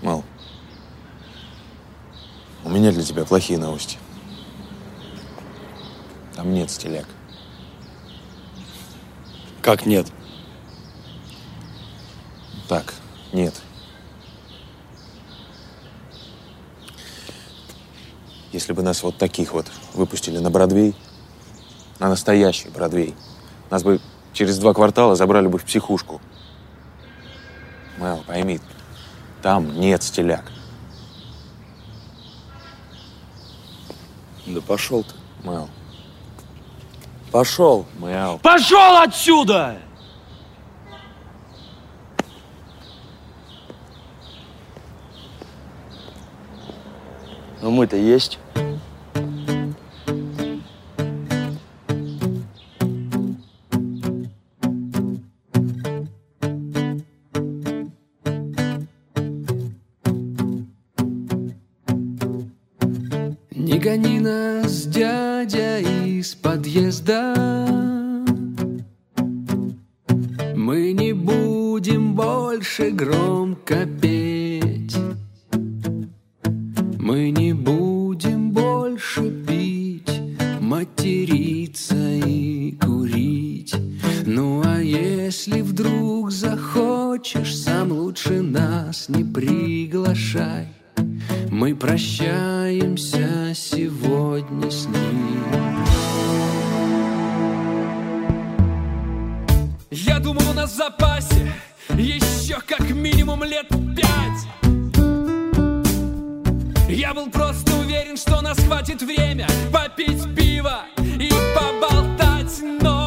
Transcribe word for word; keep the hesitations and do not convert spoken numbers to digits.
Мал, у меня для тебя плохие новости. Там нет стиляк. Как нет? Так, нет. Если бы нас вот таких вот выпустили на Бродвей, на настоящий Бродвей, нас бы через два квартала забрали бы в психушку. Мэл, пойми, там нет стиляк. Да пошел ты. Мэл. Пошел. Мэл. Пошел отсюда! Ну мы-то есть. Не гони нас, дядя, из подъезда. Мы не будем больше громко петь. Мы не будем больше пить, материться и курить. Ну а если вдруг захочешь, сам лучше нас не приглашай. Мы прощаемся сегодня с ним. Я думал, у нас в запасе еще как минимум лет пять. Я был просто уверен, что нас хватит время попить пиво и поболтать, но